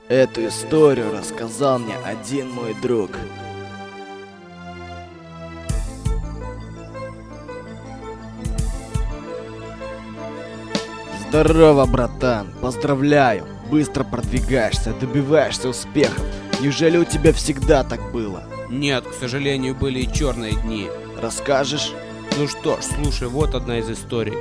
Эту историю рассказал мне один мой друг. Здорово, братан, поздравляю. Быстро продвигаешься, добиваешься успехов. Неужели у тебя всегда так было? Нет, к сожалению, были и черные дни. Расскажешь? Ну что ж, слушай, вот одна из историй.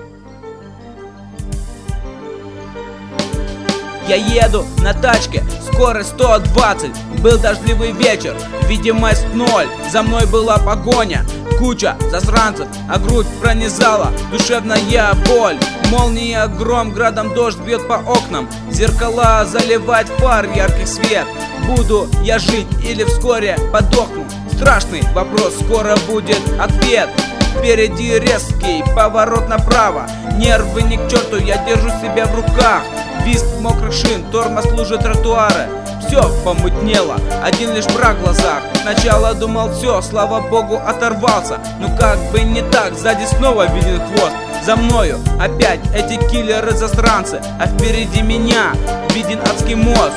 Я еду на тачке, скорость 120. Был дождливый вечер, видимость 0. За мной была погоня, куча засранцев, а грудь пронизала душевная боль. Молния, гром, градом дождь бьет по окнам. Зеркала заливать фар, яркий свет. Буду я жить или вскоре подохну? Страшный вопрос, скоро будет ответ. Впереди резкий поворот направо. Нервы ни к черту, я держу себя в руках. Визг мокрых шин, тормоз лужи тротуара. Все помутнело, один лишь мрак в глазах. Сначала думал все, слава богу, оторвался. Ну как бы не так, сзади снова виден хвост. За мною опять эти киллеры-засранцы, а впереди меня виден адский мост.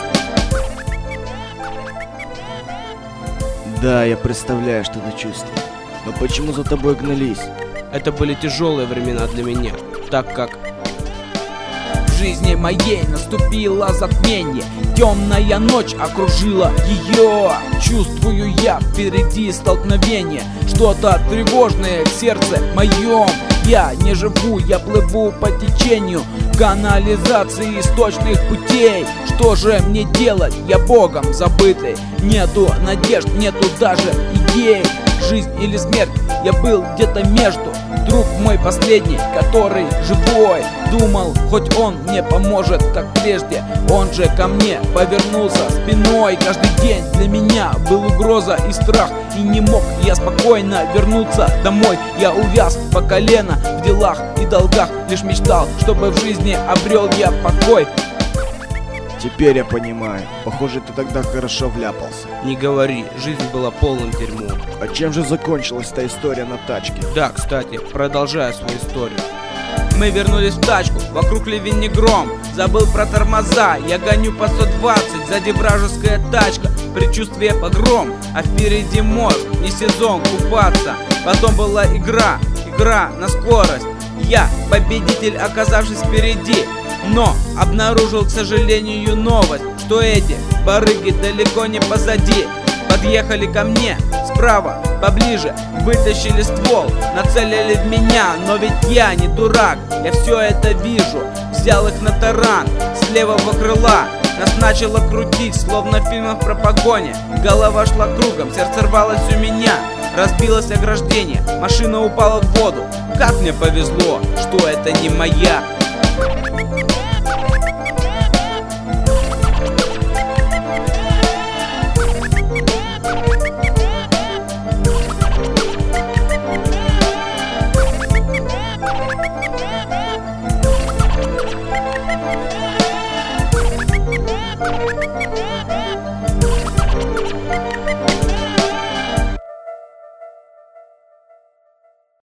Да, я представляю, что ты чувствуешь. Но почему за тобой гнались? Это были тяжелые времена для меня, так как в жизни моей наступило затмение. Темная ночь окружила ее. Чувствую я впереди столкновение. Что-то тревожное в сердце моем. Я не живу, я плыву по течению канализации источных путей. Что же мне делать? Я богом забытый. Нету надежд, нету даже идей. Жизнь или смерть, я был где-то между. Друг мой последний, который живой. Думал, хоть он мне поможет, как прежде. Он же ко мне повернулся спиной. Каждый день для меня был угроза и страх. И не мог я спокойно вернуться домой. Я увяз по колено в делах и долгах. Лишь мечтал, чтобы в жизни обрел я покой. Теперь я понимаю. Похоже, ты тогда хорошо вляпался. Не говори, жизнь была полным дерьмом. А чем же закончилась та история на тачке? Да, кстати, продолжая свою историю. Мы вернулись в тачку, вокруг ливень не гром. Забыл про тормоза, я гоню по 120. Сзади вражеская тачка, предчувствие погром. А впереди мост, не сезон купаться. Потом была игра на скорость. Я победитель, оказавшись впереди. Но обнаружил, к сожалению, новость, что эти барыги далеко не позади. Подъехали ко мне справа, поближе, вытащили ствол, нацелили в меня. Но ведь я не дурак, я все это вижу. Взял их на таран с левого крыла. Нас начало крутить, словно в фильмах про погони. Голова шла кругом, сердце рвалось у меня. Разбилось ограждение, машина упала в воду. Как мне повезло, что это не моя.